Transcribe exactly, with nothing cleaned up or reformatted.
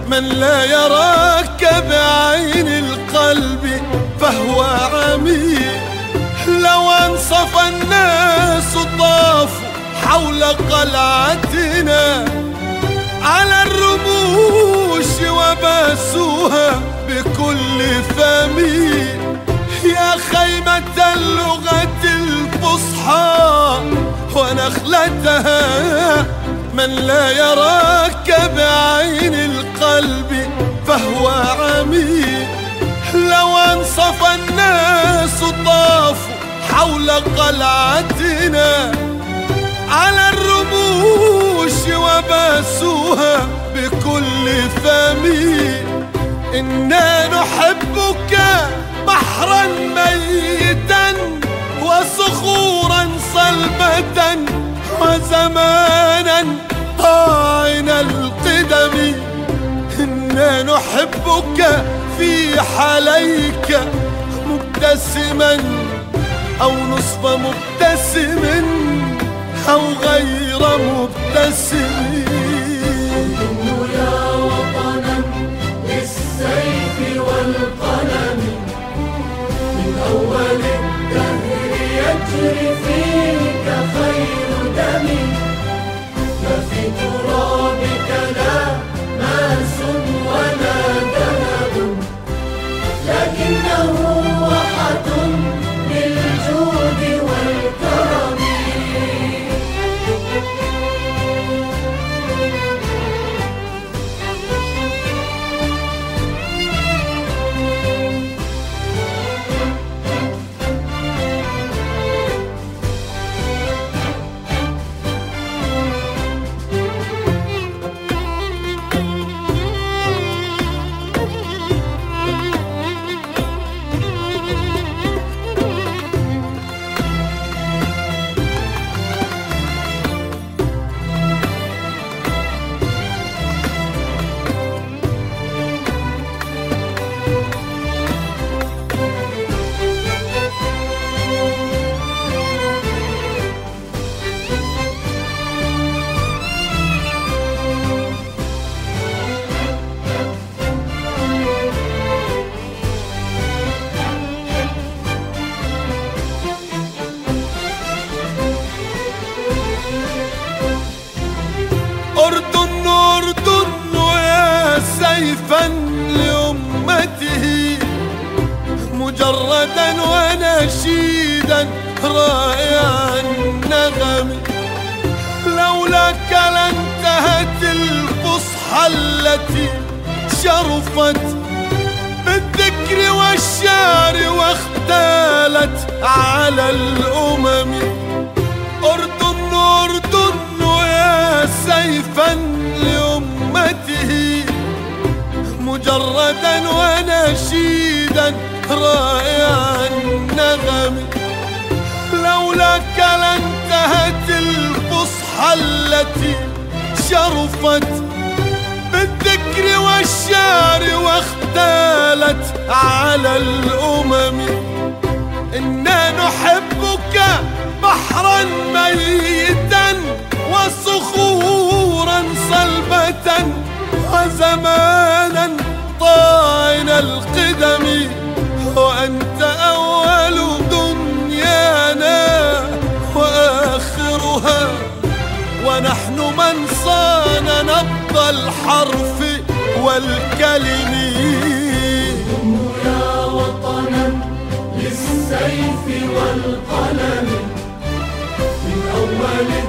من لا يراك بعين القلب فهو عمي. لو أنصف الناس طافوا حول قلعتنا على الرموش وباسوها بكل فم. يا خيمة اللغة الفصحى ونخلتها، من لا يراك بعين القلب فهو عمي. لو أنصف الناس طافوا حول قلعتنا على الرموش وباسوها بكل فم. إنا نحبك بحرا ميتا وصخورا صلبة وزمانا طاعن القدم. إنا نحبك في حاليك مبتسما أو نصف مبتسم أو غير مبتسم. كنت يا وطنا بالسيف والقلم، من أول الدهر يجري فيك خير دم. ما في ترابك لا ماس ولا ذهب، لكنه واحة للجود والكرم. أردن أردن يا سيفا لأمته، مجردا ونشيدا رائع النغم. لولاك لانتهت الفصحى التي شرفت بالذكر والشعر واختالت على الأمم. أردن أردن يا سيفا لأمته، مجردا ونشيدا رائع النغم. لولاك لانتهت الفصحى التي شرفت بالذكر والشعر واختالت على الأمم. إنا نحبك بحرا ميتا وصخورا صلبة وزمانا طاعن القدم. وأنت أول دنيانا وآخرها، ونحن من صان نبض الحرف والكلم. كنت يا وطنا للسيف والقلم، من أول